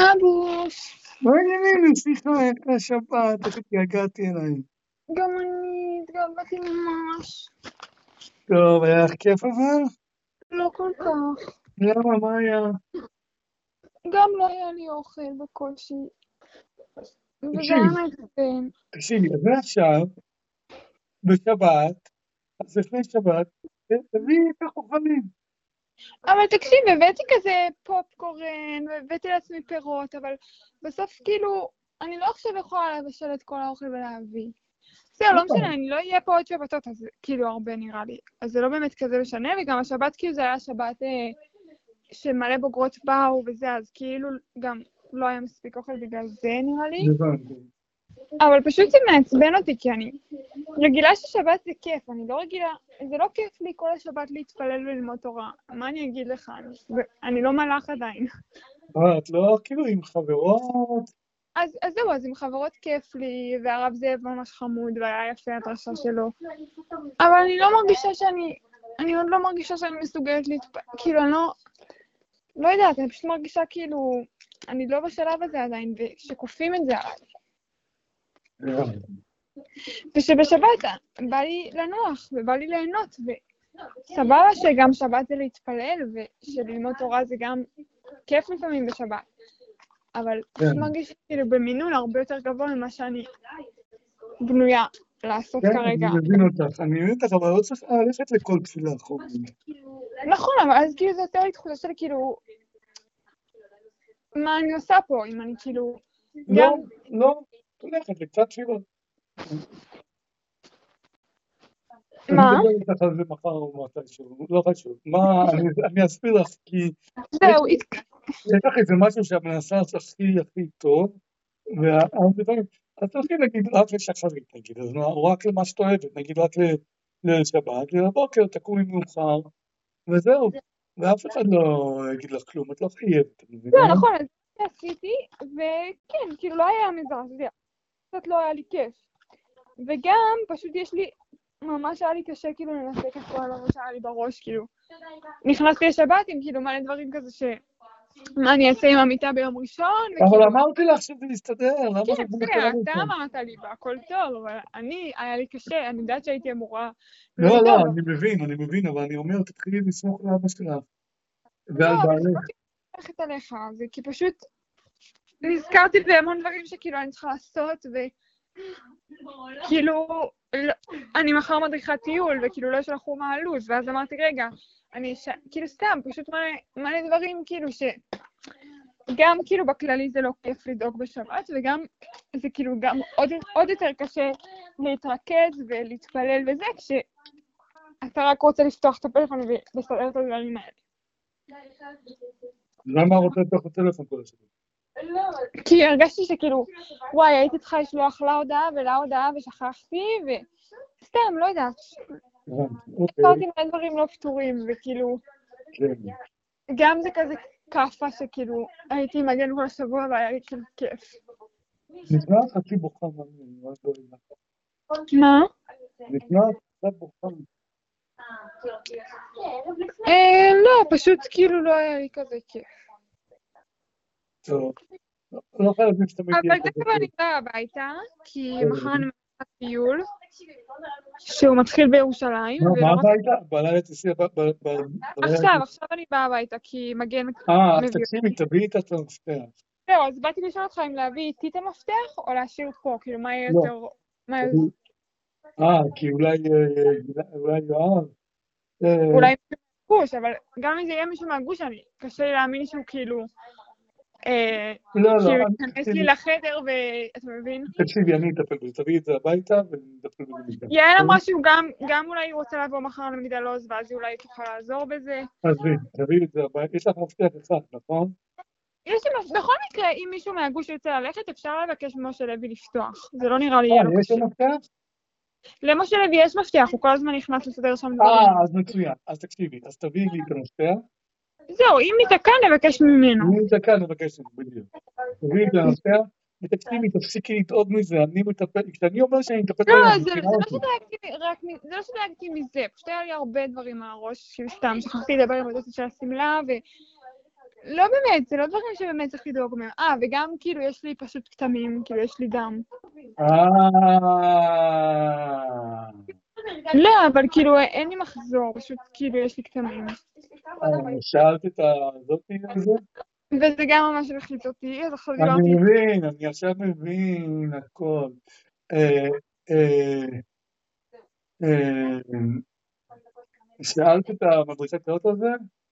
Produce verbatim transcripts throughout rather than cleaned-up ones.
אבוש, מה העניינים? סליחה, איך השבת? איך התגעגעתי אליי? גם אני התגעגעתי ממש. טוב, היה לך כיף אבל? לא כל כך. למה, מה היה? גם לא היה לי אוכל בקושי, וזה תקשיב, היה מעצבן. תקשיבי, אז מעכשיו, בשבת, אז לפני שבת, תביאי את החוכמים. אבל תקשיב, הבאתי כזה פופקורן, והבאתי לעצמי פירות, אבל בסוף כאילו, אני לא עכשיו יכולה לבשל את כל האוכל ולהביא. זהו, לא משנה, אני לא אהיה פה עוד שבתות, אז כאילו הרבה נראה לי. אז זה לא באמת כזה משנה, וגם השבת כאילו זה היה שבת אה, שמלא בוגרות באו וזה, אז כאילו גם לא היה מספיק אוכל בגלל זה נראה לי. הבנתי. אבל פשוט זה מעצבן אותי, כי אני רגילה ששבת זה כיף, אני לא רגילה, זה לא כיף לי כל השבת להתפלל וללמוד תורה. מה אני אגיד לך? אני, אני לא מלאך עדיין. אה, את לא כאילו עם חברות? אז, אז זהו, אז עם חברות כיף לי, והרב זאב ממש חמוד, והיה יפה הדרשה שלו. אבל אני לא מרגישה שאני, אני עוד לא מרגישה שאני מסוגלת להתפלל, כאילו אני לא, לא יודעת, אני פשוט מרגישה כאילו, אני לא בשלב הזה עדיין, ושכופים את זה עליי. ושבשבת בא לי לנוח, ובא לי ליהנות, וסבבה שגם שבת זה להתפלל, ושללמוד תורה זה גם כיף לפעמים בשבת. אבל פשוט מרגיש כאילו במינון הרבה יותר גבוה ממה שאני בנויה לעשות כן, כרגע. אני מבין אותך, אני מבין אותך, אבל לא צריך ללכת לכל תפילה חומרים. נכון, אבל אז כאילו זה יותר לי תחושה של כאילו, מה אני עושה פה, אם אני כאילו, לא, גם, לא, תלכת לקצת תפילות. אני מה? אדבר איתך על זה מחר או מתישהו, לא חשוב. מה, אני- אני אסביר לך, כי יש זהו, יש לך איזה משהו שאת מנסה לעשות הכי הכי טוב, ואז לפעמים, אז תלכי נגיד רק לשחרית נגיד, אז מה, או רק למה שאת אוהבת, נגיד רק ל- לשבת, ולבוקר תקומי מאוחר, וזהו, ואף אחד לא יגיד לך כלום, את לא חייבת, את מבינה? לא, נכון, אז זה עשיתי, וכן, כאילו לא היה מזעזע, קצת לא היה לי כיף. וגם, פשוט יש לי, ממש היה לי קשה כאילו לנסק את כל מה שהיה לי בראש, כאילו. נכנסתי לשבת עם כאילו מלא דברים כזה ש... מה אני אעשה עם המיטה ביום ראשון, אבל וכאילו... אמרתי לך שזה מסתדר, למה כן, זה בסדר, מנסה אתה לזה? אמרת לי והכל טוב, אבל אני, היה לי קשה, אני יודעת שהייתי אמורה לא, לא לא, לדאוג. אני מבין, אני מבין, אבל אני אומר, תתחילי לסמוך לאבא שלך, לא, ועל אבל זה לא בעלך. תלכת עליך, זה כי פשוט נזכרתי בהמון דברים שכאילו אני צריכה לעשות, וכאילו, לא, אני מחר מדריכת טיול, וכאילו לא שלחו מה הלו"ז, ואז אמרתי, רגע, אני ש... כאילו סתם, פשוט מלא, מלא דברים כאילו ש... גם כאילו בכללי זה לא כיף לדאוג בשבת, וגם זה כאילו גם עוד, עוד יותר קשה להתרכז ולהתפלל וזה, כשאתה רק רוצה לפתוח את הפלאפון ולסדר את הדברים האלה. למה רוצה לתוך הטלפון כל השבוע? כי הרגשתי שכאילו, וואי, הייתי צריכה לשלוח לה הודעה ולה הודעה ושכחתי, וסתם, לא יודעת. אוקיי, נתפרתי מלא דברים לא פתורים, וכאילו, כן. גם זה כזה קפה שכאילו, הייתי מגן כל השבוע והיה לי כאילו כיף. נשמע חצי בוחן, אני ממש לא יודע. מה? נשמע קצת בוחן. אה, לא, פשוט כאילו לא היה לי כזה כיף. טוב, לא חייבים שתמיד יהיה אבל כזה תכף אני כיף. באה הביתה, כי מחר אני מתחילה טיול, שהוא מתחיל בירושלים, מה, מה ולא רציתי... הביתה? בלילה תסיע ב... ב- ב- בלילה... עכשיו, עכשיו אני באה הביתה, כי מגן אה, אז מביא... תקשיבי, תביאי את המפתח. זהו, אז באתי לשאול אותך אם להביא איתי את המפתח, או להשאיר פה, כאילו, מה יהיה לא. יותר... מה... תביאי. אה, כי אולי אה, אולי יואב. אה, אולי מישהו מהגוש, אבל גם אם זה יהיה מישהו מהגוש, אני קשה לי להאמין שהוא כאילו... אה, לא, לא, כאילו, אני- ייכנס תקשיבי, לי לחדר, ואתה מבין? תקשיבי, אני אטפל בזה, תביאי את זה הביתה ונטפל בזה מכאן. יעל אמרה שהוא גם, גם אולי רוצה לבוא מחר למגדלעוז, ואז היא אולי תוכל לעזור בזה. עזבי, תביאי את זה הביתה, יש לך מפתח אחד, נכון? יש לי, מפ- בכל מקרה, אם מישהו מהגוש ירצה ללכת, אפשר לבקש ממשה לוי לפתוח. זה לא נראה לי יהיה לו אה, יש קשה. לו מפתח? למשה לוי יש מפתח, הוא כל הזמן נכנס לסדר שם דברים. אה, אז מצוין. אז תקשיבי, אז תביאי לי את המפתח. זהו, אם ניתקע נבקש ממנו. אני דקה נבקש את זה, בדיוק. תביאי את המפתח, ותקשיבי, תפסיקי לדאוג מזה, אני מטפל, כשאני אומר שאני מטפל לא, בילד, אני זה, זה מכירה לא אותי. שדאגתי רק מ- זה לא שדאגתי מזה, פשוט היה לי הרבה דברים על הראש, כאילו סתם, שכחתי לדבר עם הדוסית של השמלה, לא באמת, זה לא דברים שבאמת צריך לדאוג מהם. אה, וגם כאילו יש לי פשוט כתמים, כאילו יש לי דם. אה... לא, אבל כאילו אין לי מחזור, פשוט כאילו יש לי כתמים. שאלת את הזאתי על זה? וזה גם ממש החליט אותי, אז עכשיו אני דיברתי... מבין, אני עכשיו מבין הכל. אה, אה, אה, שאלת את המדריכת קריאות על זה?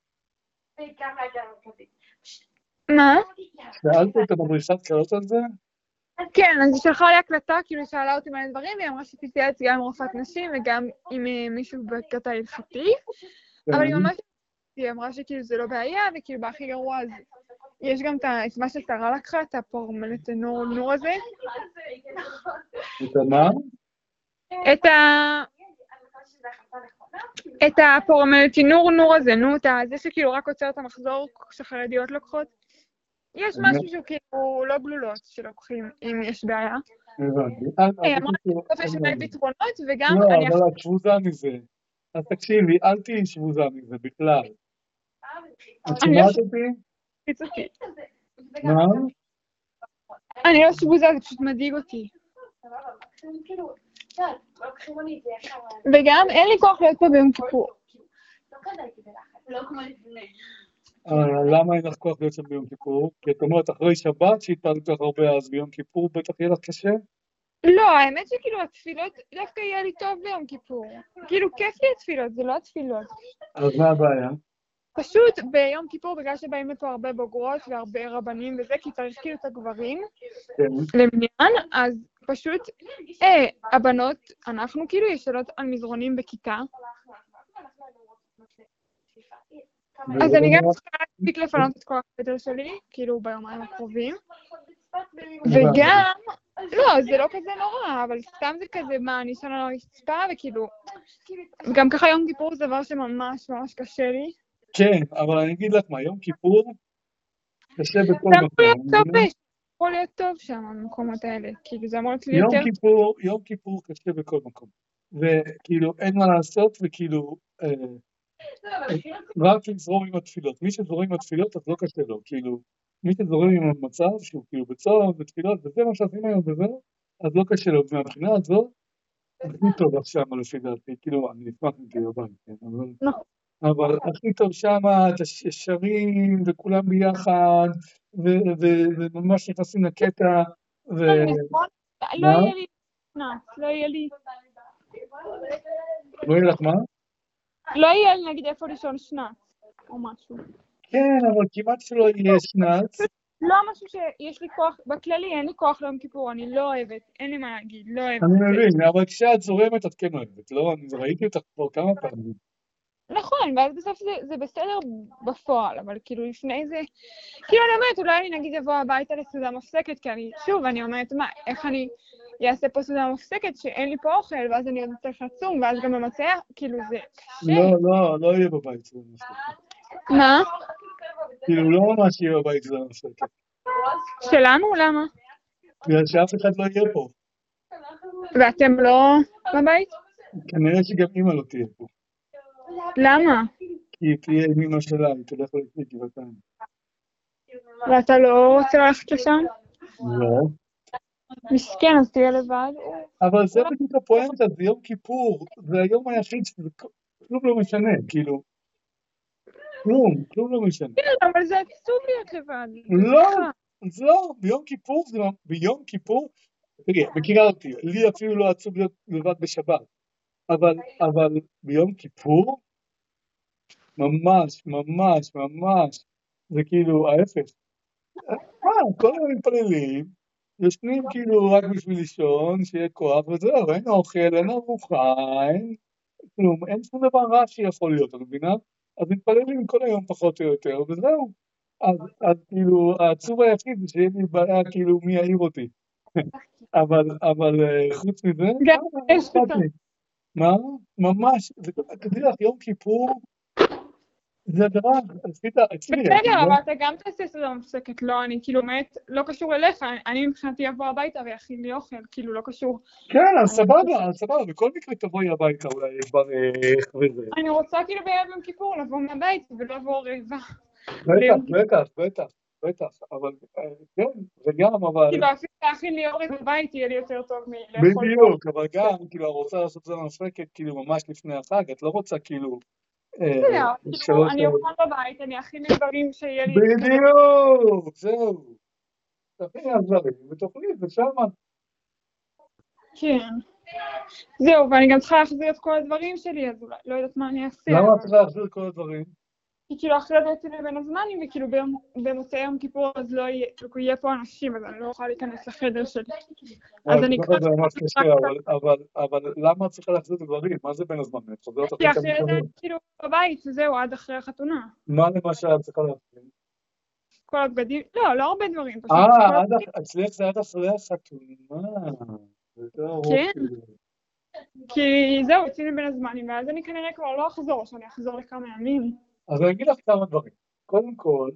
מה? שאלת את המדריכת קריאות על זה? כן, אז היא שלחה לי הקלטה, כאילו היא שאלה אותי מלא דברים, והיא אמרה שתתייעץ גם עם רופאת נשים וגם עם מישהו בקטע הלכתי, אבל היא ממש... היא אמרה שכאילו זה לא בעיה, וכאילו בהכי גרוע אז יש גם את מה ששרה לקחה, את הפורמלטנור נור הזה. את מה? את ה... את הפורמלטינור נור הזה, נו, את זה שכאילו רק עוצר את המחזור שחרדיות לוקחות. יש משהו שהוא כאילו לא גלולות שלוקחים, אם יש בעיה. הבנתי. היא אמרה בסוף יש מלא פתרונות, וגם לא, אני... אבל את שבוזה מזה. אז תקשיבי, אל תהיי שבוזה מזה בכלל. את שומעת אותי? מה? אני לא שבוזה, זה פשוט מדאיג אותי. וגם אין לי כוח להיות פה ביום כיפור. למה אין לך כוח להיות שם ביום כיפור? כי את אומרת אחרי שבת שהתפעלת לך הרבה, אז ביום כיפור בטח יהיה לך קשה? לא, האמת שכאילו התפילות דווקא יהיה לי טוב ביום כיפור. כאילו כיף לי התפילות, זה לא התפילות. אז מה הבעיה? פשוט ביום כיפור, בגלל שבאים לפה הרבה בוגרות והרבה רבנים וזה, כי צריך כאילו את הגברים למניין, אז פשוט אה, הבנות, אנחנו כאילו ישנות על מזרונים בכיתה. אז אני גם צריכה להספיק לפנות את כוח החדר שלי, כאילו ביומיים הקרובים. וגם, לא, זה לא כזה נורא, אבל סתם זה כזה, מה, אני ישנה על הרצפה, וכאילו, גם ככה יום כיפור זה דבר שממש ממש קשה לי. כן, אבל אני אגיד לך מה, יום כיפור קשה בכל מקום. זה אמור להיות טוב שם, המקומות האלה, כאילו זה אמור להיות לי יותר... יום כיפור, יום כיפור קשה בכל מקום. וכאילו אין מה לעשות, וכאילו רק לזרום עם התפילות. מי שזורם עם התפילות אז לא קשה לו, כאילו מי שזורם עם המצב שהוא כאילו בצום ותפילות, וזה מה שעושים היום וזהו, אז לא קשה לו. מהבחינה הזו, הכי טוב עכשיו לפי דעתי, כאילו אני אשמח מכיר בבית, כן, אבל... אבל הכי טוב שם, את השרים וכולם ביחד, וממש נכנסים לקטע, ו... לא יהיה לי שנץ, לא יהיה לי... לא יהיה לך מה? לא יהיה לי נגיד איפה לישון שנץ, או משהו. כן, אבל כמעט שלא יהיה שנץ. לא משהו שיש לי כוח, בכללי אין לי כוח ליום כיפור, אני לא אוהבת, אין לי מה להגיד, לא אוהבת. אני מבין, אבל כשאת זורמת את כן אוהבת, לא? אני ראיתי אותך כבר כמה פעמים. נכון, ואז בסוף זה, זה בסדר בפועל, אבל כאילו לפני זה, כאילו אני אומרת, אולי אני נגיד אבוא הביתה לסעודה מפסקת, כי אני, שוב, אני אומרת, מה, איך אני אעשה פה סעודה מפסקת, שאין לי פה אוכל, ואז אני עוד צריך לצום, ואז גם במצע, כאילו זה קשה. לא, לא, לא יהיה בבית סעודה מפסקת. מה? כאילו לא ממש יהיה בבית סעודה מפסקת. שלנו? למה? בגלל שאף אחד לא יהיה פה. ואתם לא בבית? כנראה שגם אמא לא תהיה פה. למה? כי היא תהיה עם אמא שלה, היא תלך לפני גבעתיים. ואתה לא רוצה ללכת לשם? לא. מסכן, אז תהיה לבד. אבל זה בדיוק הפואנטה, זה יום כיפור, זה היום היחיד שזה כלום לא משנה, כאילו. כלום, כלום לא משנה. כן, אבל זה עצוב להיות לבד. לא, לא, ביום כיפור, ביום כיפור, תראי, מכירה אותי, לי אפילו לא עצוב להיות לבד בשבת, אבל, אבל ביום כיפור, ממש, ממש, ממש, זה כאילו ההפך. מה, כל היום מתפללים, ישנים כאילו רק בשביל לישון, שיהיה כוח, וזהו, אין אוכל, אין ארוחה, אין כלום, אין שום דבר רע שיכול להיות, את מבינה? אז מתפללים כל היום פחות או יותר, וזהו. אז, אז כאילו, העצוב היחיד זה שיהיה לי בעיה, כאילו, מי יעיר אותי. אבל, אבל חוץ מזה, גם יש פתאום. מה? ממש, תדעי לך, יום כיפור, זה הדבר, אצלי. בסדר, אבל אתה גם תעשה סעודה מפסקת, לא, אני כאילו, באמת, לא קשור אליך, אני מבחינתי אבוא הביתה ויכין לי אוכל, כאילו, לא קשור. כן, אז סבבה, אז סבבה, בכל מקרה תבואי הביתה אולי ברך וזה. אני רוצה כאילו בערב יום כיפור לבוא מהבית ולא לבוא רעבה. בטח, ליום כיפור. בטח, בטח, בטח, אבל אה, כן, וגם, אבל כאילו אפילו להכין לי אוכל בבית יהיה לי יותר טוב מלאכול פה. בדיוק, אבל גם, כאילו, את רוצה לעשות את זה מספקת, כאילו, ממש לפני החג, את לא רוצה, כאילו, אה, בסדר, כאילו שלוש אני שעות. אוכל בבית, אני אכין לי דברים שיהיה לי כזה. בדיוק, זהו. תכיני על דברים, ותאכלי את זה שמה. כן. זהו, ואני גם צריכה להחזיר את כל הדברים שלי, אז אולי לא יודעת מה אני אעשה, למה את אבל... צריכה להחזיר כל הדברים? כי כאילו אחרי זה יוצאים לבין הזמנים, וכאילו ביום- במוצאי יום כיפור אז לא יהיה, כאילו יהיה פה אנשים, אז אני לא אוכל להיכנס לחדר שלי. אז וואי, אני ככה אקח... זה ממש קשה, אבל, אבל, אבל למה את צריכה להחזיר את הדברים? מה זה בין הזמן? את חוזרת כי אחרי כמה אחרי זה אני דברים. כאילו בבית, וזהו, עד אחרי החתונה. מה למשל את צריכה להחזיר? כל הבגדים, לא, לא הרבה דברים, פשוט כל אה, עד הבגדים, אח- אצלך זה עד אחרי החתונה. זה יותר ארוך. כן, כאילו. כי זהו, יוצאים לבין הזמנים, ואז אני כנראה כבר לא אחזור, שאני אחזור לכמה ימים. אז אני אגיד לך כמה דברים. קודם כל,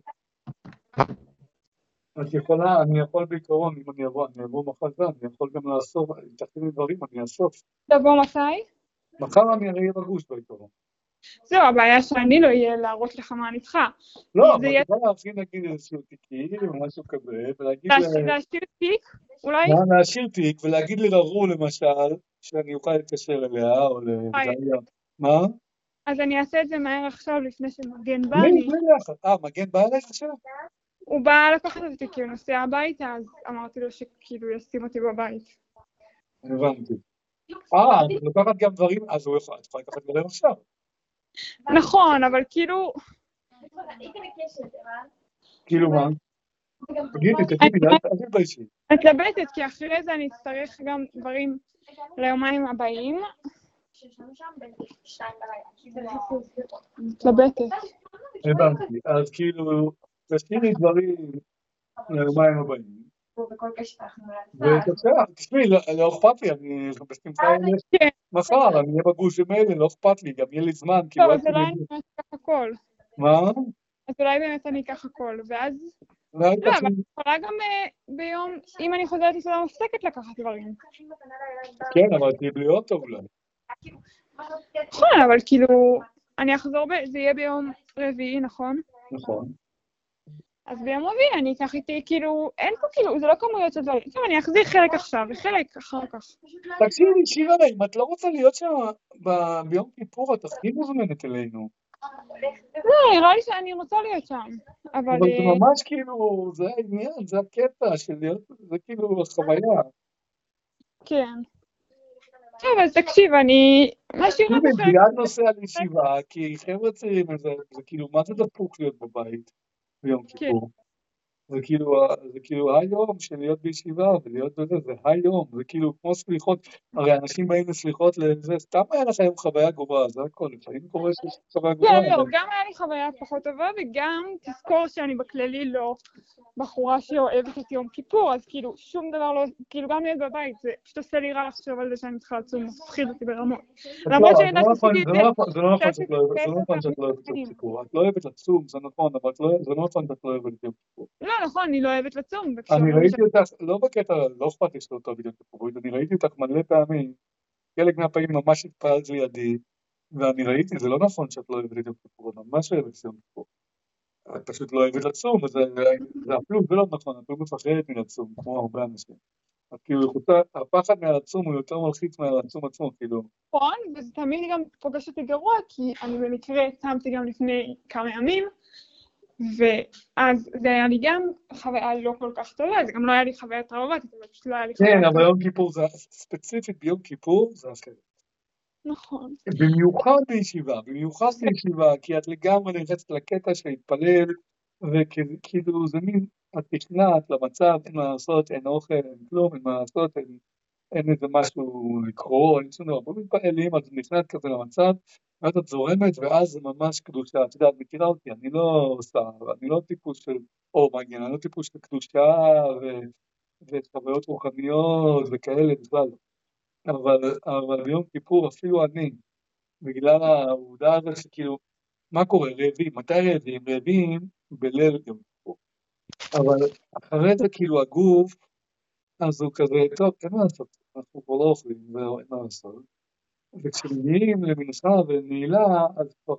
את יכולה, אני יכול בעיקרון, אם אני אבוא, אני אבוא מחר גם, אני יכול גם לאסוף, אם תכיני דברים, אני אאסוף. תבוא מתי? מחר אני הרי אהיה בגוש בעיקרון. זהו, הבעיה שאני לא אהיה להראות לך מה אני צריכה. לא, זה אבל את יהיה יכולה להכין נגיד איזשהו תיקים או משהו כזה, ולהגיד ל... להש- להשאיר תיק, אולי? מה, להשאיר תיק, ולהגיד לררו למשל, שאני אוכל להתקשר אליה, או וואי, לדליה. מה? אז אני אעשה את זה מהר עכשיו, לפני שמגן בא בלי, לי. בלי לחץ. אה, מגן בא אליך עכשיו? הוא בא לקחת אותי כי הוא נוסע הביתה, אז אמרתי לו שכאילו ישים אותי בבית. הבנתי. אה, את לוקחת גם דברים, אז הוא יכול, את יכולה לקחת דברים עכשיו. נכון, אבל כאילו... כאילו מה? תגידי, תגידי, אל אל תתביישי. אני מתלבטת, כי אחרי זה אני אצטרך גם דברים ליומיים הבאים. מתלבטת. הבנתי. אז כאילו, תשאירי דברים ליומיים הבאים. ובבקשה, תשמעי, לא לא אכפת לי, אני בשמחה אלך כן, מחר, אני אהיה בגוש ממילא, לא אכפת לי, גם יהיה לי זמן, כאילו, טוב, עד אז אולי אני שאני... באמת אקח הכל. מה? אז אולי באמת אני אקח הכל, ואז... אולי לא, אבל תעשי... אני יכולה גם אה, ביום, אם אני חוזרת לסעודה מפסקת לקחת דברים. כן, אבל תהיי בלי אוטו אולי. נכון, אבל כאילו, אני אחזור, ב... זה יהיה ביום רביעי, נכון? נכון. אז ביום רביעי אני אקח איתי, כאילו, אין פה כאילו, זה לא כמויות של דברים. טוב, אני אחזיר חלק עכשיו וחלק אחר כך. תקשיבי, שירה, אם את לא רוצה להיות שם ב- ביום כיפור, את הכי מוזמנת אלינו. לא, נראה לי שאני רוצה להיות שם, אבל אבל זה אה, ממש כאילו, זה העניין, זה הקטע של להיות, זה כאילו החוויה. כן. טוב, אז תקשיב, אני משאירה את תקשיבי, החלק. ביד נוסע לישיבה, כי חבר'ה צעירים, זה זה כאילו, מה זה דפוק להיות בבית ביום כן. כיפור? זה כאילו, זה כאילו היום של להיות בישיבה ולהיות בזה, זה היום, זה כאילו כמו סליחות, הרי אנשים באים לסליחות לזה, סתם היה לך היום חוויה גרועה, זה הכל, לפעמים קורה שיש חוויה גרועה, כן, לא, אבל גם היה לי חוויה פחות טובה, וגם תזכור שאני בכללי לא בחורה שאוהבת את יום כיפור, אז כאילו שום דבר לא, כאילו גם להיות בבית, זה פשוט עושה לי רע לחשוב על זה שאני צריכה לצום, מפחיד אותי ברמות. אז למרות לא, שאני זה לא יודעת נכון, שעשיתי את זה זה, לא נכון, זה לא נכון שעשיתי שאת לא אוהבת, זה את לא זה נכון שאת לא אוהבת יום שנים. כיפור, את לא אוהבת לצום, זה נכון, אבל את לא, זה לא נכון שאת לא אוהבת יום כיפור. לא, נכון, אני לא אוהבת לצום, אני וכשאומרים לי ש... ראיתי אותך, לא בקטע, לא אכפת לי שלא טוב יום כיפור, אני ראיתי אותך מלא פעמים, חלק מהפעמים ממש התפעלת לידי, ואני ראיתי, זה לא נכון שאת לא אוהבת את יום כיפור, את ממש אוהבת את יום כיפור. את פשוט לא אוהבת לצום, אז זה זה אפילו זה לא נכון, את לא מפחדת מלצום, כמו הרבה אנשים. אז כאילו, חוצה- הפחד מהלצום הוא יותר מלחיץ מהלצום עצמו, כאילו. נכון, וזה תמיד גם פוגש אותי גרוע, כי אני במקרה צמתי גם לפני כמה ימים, ואז זה היה לי גם חוויה לא כל כך טובה, זה גם לא היה לי חוויה טראומטית, אבל פשוט לא היה לי כן, חוויה אבל טובה. יום כיפור זה, ספציפית ביום כיפור זה אחרת. נכון. במיוחד בישיבה, במיוחד בישיבה, כי את לגמרי נכנסת לקטע של להתפלל, וכאילו זה מין, את נכנעת למצב, אין מה לעשות, אין אוכל, אין כלום, אין מה לעשות, אין, אין איזה משהו לקרוא, אין שום דבר, בוא מתפעלים, את נכנעת כזה למצב, ואז את זורמת, ואז זה ממש קדושה, את יודעת, מכירה אותי, אני לא עושה, אני לא טיפוס של, או מעניין, אני לא טיפוס של קדושה, ו, וחוויות רוחניות, וכאלה, בכלל, אבל, אבל ביום כיפור אפילו אני, בגלל העובדה הזאת שכאילו, מה קורה, רעבים, מתי רעבים? רעבים בליל יום כיפור, אבל אחרי זה כאילו הגוף, אז הוא כזה, טוב, אין מה לעשות, אנחנו כבר לא אוכלים, ואין מה לעשות, וכשמגיעים למנחה ונעילה, אז כבר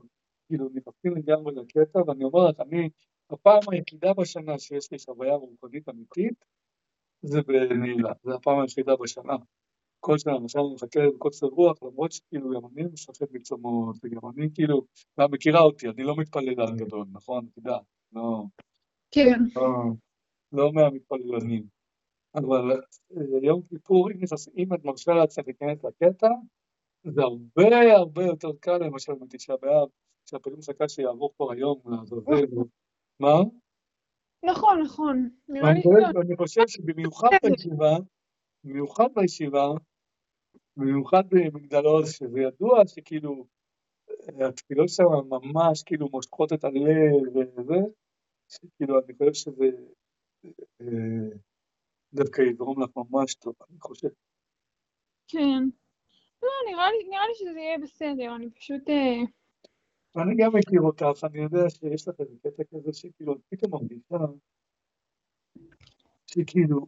כאילו נכנסים לגמרי לקטע, ואני אומר לך, אני, הפעם היחידה בשנה שיש לי חוויה רוחנית אמיתית, זה בנעילה, זה הפעם היחידה בשנה. כל שנה, למשל אני מחכה לקוצר רוח, למרות שכאילו גם אני משחק מצומות, וגם אני כאילו, ואת מכירה אותי, אני לא מתפלל על גדול, נכון? אתה יודע, לא, כן. לא, לא מהמתפללנים. אבל אה, יום כיפור, אם נכנס- אם את מרשה לעצמך להיכנס לקטע, זה הרבה הרבה יותר קל למשל מתשעה באב, שהפעמים מחכה שיעבור פה היום לעזאזל. מה? נכון, נכון. נראה ואני לי חושב שלא. ואני חושב שבמיוחד בישיבה, במיוחד בישיבה, במיוחד במגדלור, שזה ידוע שכאילו התפילות שם ממש כאילו מושכות את הלב וזה, שכאילו אני חושב שזה אה, דווקא יגרום לך ממש טוב, אני חושב. כן. לא, נראה לי, נראה לי שזה יהיה בסדר, אני פשוט... אה, ואני גם מכיר אותך, אני יודע שיש לך איזה קטע כזה שכאילו את פתאום מרגישה שכאילו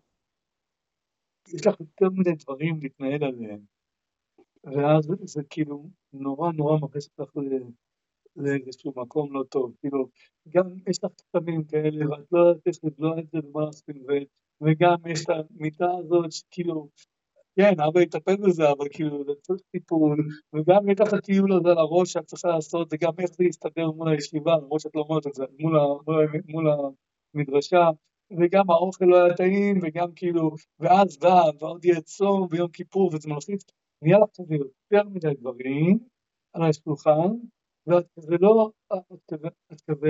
יש לך יותר מדי דברים להתנהל עליהם, ואז זה כאילו נורא נורא מכניס אותך ל- לאיזשהו מקום לא טוב, כאילו גם יש לך קטנים כאלה ואת לא יודעת איך לבלוע את זה ומה לעשות עם זה, וגם יש את המיטה הזאת שכאילו כן, אבא יטפל בזה, אבל כאילו זה צריך טיפול, וגם יש לך הטיול הזה על הראש שאת צריכה לעשות, וגם איך זה יסתדר מול הישיבה, למרות שאת לא אומרת את זה, מול, ה, מול, ה, מול המדרשה, וגם האוכל לא היה טעים, וגם כאילו, ואז דעת, ועוד יהיה צום ביום כיפור, וזה מלחיץ, נהיה לך כזה יותר מדי דברים על השולחן, ואת כזה לא, את כזה, את כזה,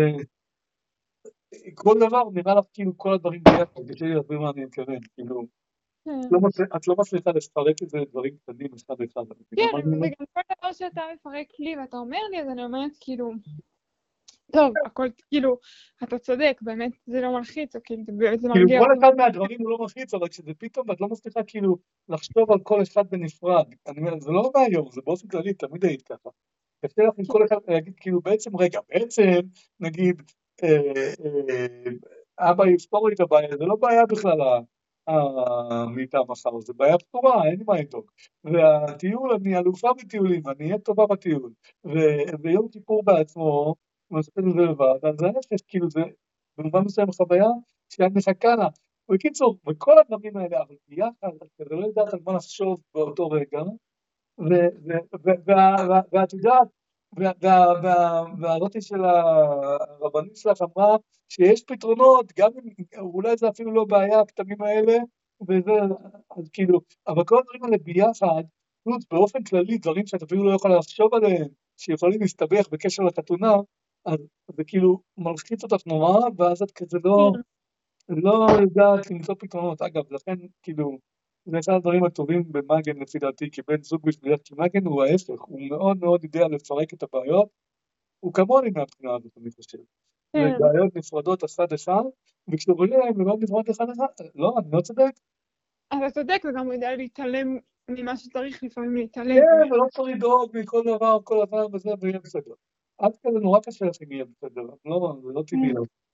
כל דבר נראה לך כאילו כל הדברים ביחד, בשביל להסביר מה אני מתכוון, כאילו, כן. לא מצליח- את לא מצליחה לפרק את זה לדברים קטנים אחד אחד. את מבינה מה כן, אני אומר? וגם כל דבר שאתה מפרק לי ואתה אומר לי, אז אני אומרת כאילו, טוב, הכל כאילו, אתה צודק, באמת זה לא מלחיץ, או כאילו, זה באמת זה כאילו מרגיע כל אותי. אחד מהדברים הוא לא מלחיץ, אבל כשזה פתאום את לא מצליחה כאילו לחשוב על כל אחד בנפרד. אני אומר, זה לא מהיום, זה באופן כללי, תמיד היית ככה. קשה לך עם כן, כל אחד להגיד כאילו בעצם, רגע, בעצם, נגיד, אה, אה, אבא יפתור לי את הבעיה, זה לא בעיה בכלל ה- המיטה מחר, זה בעיה פתורה, אין לי מה לדאוג. והטיול, אני אלופה בטיולים, אני אהיה טובה בטיול. ו- ויום כיפור בעצמו, מספיק לזה לבד, אז זה ההפך, כאילו זה במובן מסוים חוויה שאת מחכה לה. בקיצור, וכל הדברים האלה, אבל ביחד, אתה לא יודעת על מה לחשוב באותו רגע, ו- ו- ו- וה- וה- ואת יודעת, וה- וה- וה- והזאתי של הרבנית שלך אמרה שיש פתרונות, גם אם אולי זה אפילו לא בעיה, הקטנים האלה, וזה, אז כאילו, אבל כל הדברים האלה ביחד, פלוס באופן כללי, דברים שאת אפילו לא יכולה לחשוב עליהם, שיכולים להסתבך בקשר לחתונה, אז זה כאילו מלחיץ אותך נורא, ואז את כזה לא, כן, לא יודעת למצוא פתרונות. אגב, לכן, כאילו, זה אחד הדברים הטובים במאגן לפי דעתי, כי בן זוג בשבילך, כי מאגן הוא ההפך, הוא מאוד מאוד יודע לפרק את הבעיות, הוא כמוני מהבחינה הזאת, אני חושב. כן. ובעיות נפרדות אחד אחד, וכשאומרים להם בבעיות נפרדות אחד אחד, לא, אני לא צודק. אתה צודק, וגם הוא יודע להתעלם ממה שצריך לפעמים להתעלם. כן, ולא צריך לדאוג מכל דבר, כל דבר וזה, ויהיה בסדר. עד כזה נורא קשה לך אם יהיה בסדר, לא, זה לא טבעי.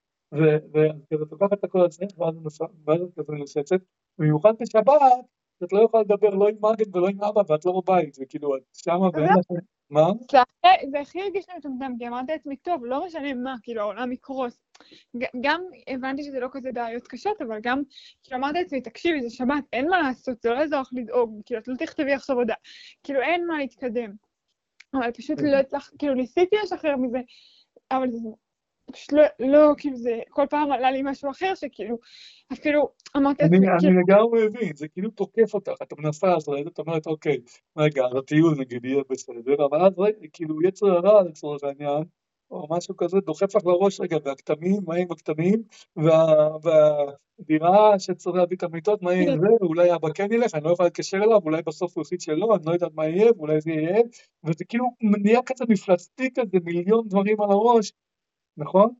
וכזה את לוקחת את הכל על עצמך, ואז את כזה נוסצת, במיוחד בשבת, את לא יכולה לדבר לא עם מגן ולא עם אבא, ואת לא בבית, וכאילו, את שמה אז ואין לך... מה? זה הכי- זה הכי הרגיש לי מטומטם, כי אמרתי לעצמי, טוב, לא משנה מה, כאילו, העולם יקרוס. ג- גם הבנתי שזה לא כזה בעיות קשות, אבל גם, כאילו, אמרתי לעצמי, תקשיבי, זה שבת, אין מה לעשות, זה לא יעזור לך לדאוג, כאילו, את לא תכתבי עכשיו הודעה, כאילו, אין מה להתקדם. אבל פשוט לא הצלחתי, כאילו, ניסיתי לשחרר מזה, אבל זה פשוט לא, לא, כאילו, זה, כל פעם עלה לי משהו אחר, שכאילו, אפילו אמרתי אני לעצמי, כאילו, אני לגמרי מבין, זה כאילו תוקף אותך, אתה מנסה לעשות, את אומרת, אוקיי, רגע, אז הטיול נגיד יהיה בסדר, אבל אז רגע, כאילו יצר הרע לצורך העניין, או משהו כזה, דוחף לך לראש, רגע, והכתמים, מה עם הכתמים, וה- והדירה שצריך להביא את המיטות, מה יהיה עם זה, ואולי אבא כן ילך, אני לא יכול להתקשר אליו, אולי בסוף הוא החליט שלא, אני לא יודעת מה יהיה, ואולי זה יהיה, וזה כאילו נהיה כזה מפלצתי כזה, מיליון דברים על הראש, נכון?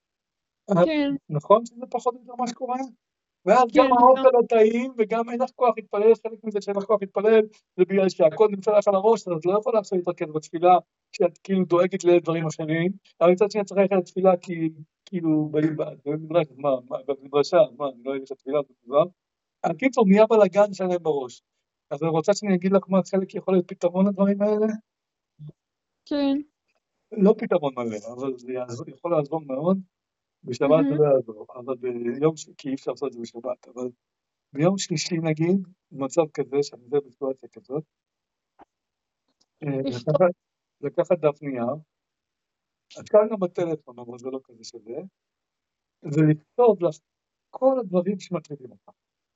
כן, נכון שזה פחות או יותר מה שקורה? ואז גם כן, האוכל לא טעים, וגם אין לך כוח להתפלל, חלק מזה שאין לך כוח להתפלל, זה בגלל שהכל נמצא לך על הראש, אז את לא יכולה עכשיו להתרכז בתפילה, כשאת כאילו דואגת לדברים אחרים, אבל מצד שני את צריכה ללכת לתפילה כי כאילו במדרש, אז מה, מה, במדרשה, אז מה, אני לא אלך לתפילה, זה מוזר. הקיצור, נהיה בלאגן שלם בראש. אז אני רוצה שאני אגיד לך מה חלק יכול להיות פתרון לדברים האלה? כן, לא פתרון מלא, אבל זה יעזור, יכול לעזור מאוד, בשבת זה מהמם. לא יעזור, אבל ביום, ש- כי אי אפשר לעשות את זה בשבת, אבל ביום שלישי נגיד, במצב כזה, שאני עובר בסיטואציה כזאת, אה, לכתוב. לקחת, לקחת דף נייר, אפשר גם בטלפון, אבל זה לא כזה שווה, ולכתוב לך כל הדברים שמטרידים אותך.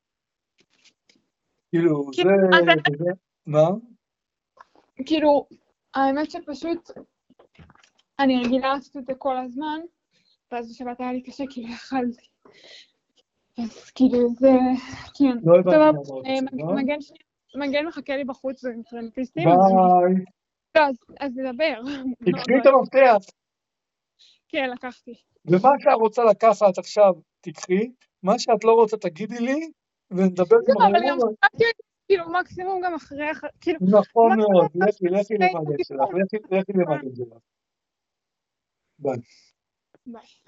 כאילו, כאילו, זה, אז האמת- וזה, מה? כאילו, האמת שפשוט אני רגילה לעשות את זה כל הזמן, ואז בשבת היה לי קשה, כאילו יכלתי. אז כאילו זה, כאילו, לא טוב, הבנתי מה אמרת אה, עכשיו, מג- מה? מגן שני- מגן מחכה לי בחוץ עם טרמפיסטים, אז אני... ביי, לא, אז- אז נדבר. לא, תקחי לא, את המפתח, כן, לקחתי. ומה שאת רוצה לקחת עכשיו, תקחי, מה שאת לא רוצה תגידי לי, ונדבר זהו, עם אבל גם רעיון. חשבתי, כאילו, מקסימום גם אחרי, אח- כאילו, נכון מקסימום מאוד, לכי, לכי אחרי למגן שלך, דיבור. לכי, לכי למגן שלך. ביי. ביי.